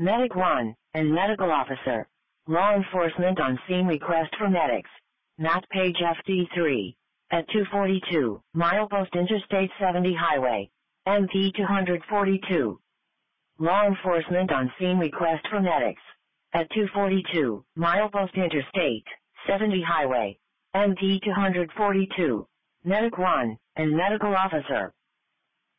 Medic 1, and medical officer. Law enforcement on scene request for medics. Map page FD3. At 242, milepost Interstate 70 Highway. MP 242. Law enforcement on scene request for medics. At 242, milepost Interstate 70 Highway. MP 242. Medic 1, and medical officer.